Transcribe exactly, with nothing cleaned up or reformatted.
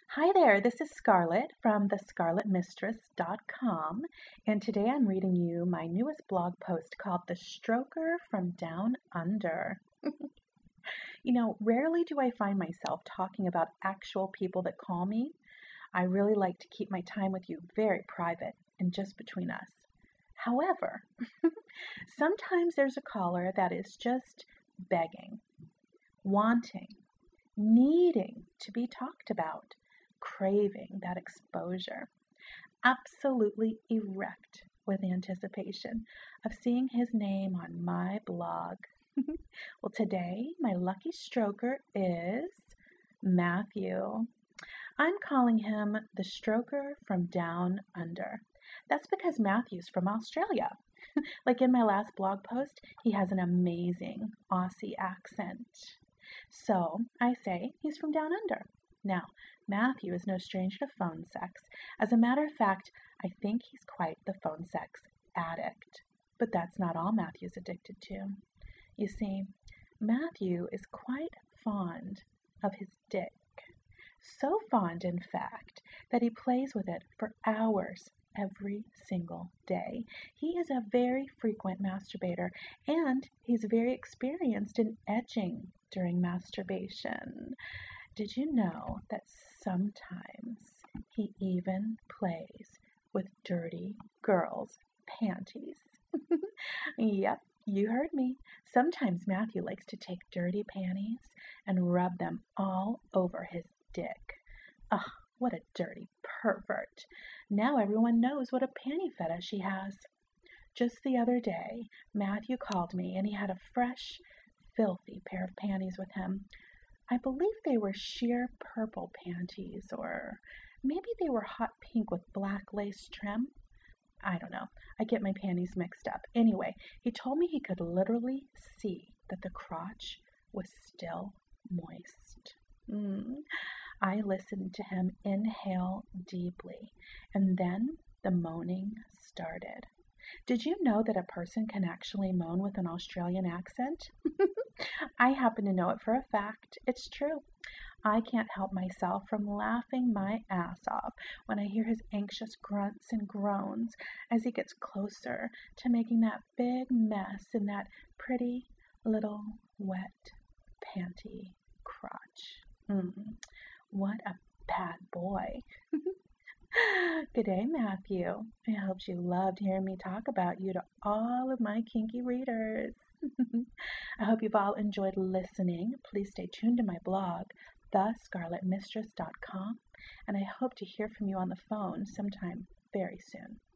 Hi there, this is Scarlett from the scarlet mistress dot com, and today I'm reading you my newest blog post called The Stroker from Down Under. You know, rarely do I find myself talking about actual people that call me. I really like to keep my time with you very private and just between us. However, sometimes there's a caller that is just begging, wanting, needing to be talked about, craving that exposure, absolutely erect with anticipation of seeing his name on my blog. Well, today my lucky stroker is Matthew. I'm calling him the stroker from down under. That's because Matthew's from Australia. Like in my last blog post, he has an amazing Aussie accent. So I say he's from down under. Now, Matthew is no stranger to phone sex. As a matter of fact, I think he's quite the phone sex addict. But that's not all Matthew's addicted to. You see, Matthew is quite fond of his dick. So fond, in fact, that he plays with it for hours every single day. He is a very frequent masturbator, and he's very experienced in edging during masturbation. Did you know that sometimes he even plays with dirty girls' panties? Yep, you heard me. Sometimes Matthew likes to take dirty panties and rub them all over his dick. Ugh, what a dirty pervert. Now everyone knows what a panty fetish he has. Just the other day, Matthew called me and he had a fresh, filthy pair of panties with him. I believe they were sheer purple panties, or maybe they were hot pink with black lace trim. I don't know. I get my panties mixed up. Anyway, he told me he could literally see that the crotch was still moist. Mm. I listened to him inhale deeply, and then the moaning started. Did you know that a person can actually moan with an Australian accent? I happen to know it for a fact. It's true. I can't help myself from laughing my ass off when I hear his anxious grunts and groans as he gets closer to making that big mess in that pretty little wet panty crotch. Mm, what a bad boy. Good day, Matthew. I hope you loved hearing me talk about you to all of my kinky readers. I hope you've all enjoyed listening. Please stay tuned to my blog, the scarlet mistress dot com, and I hope to hear from you on the phone sometime very soon.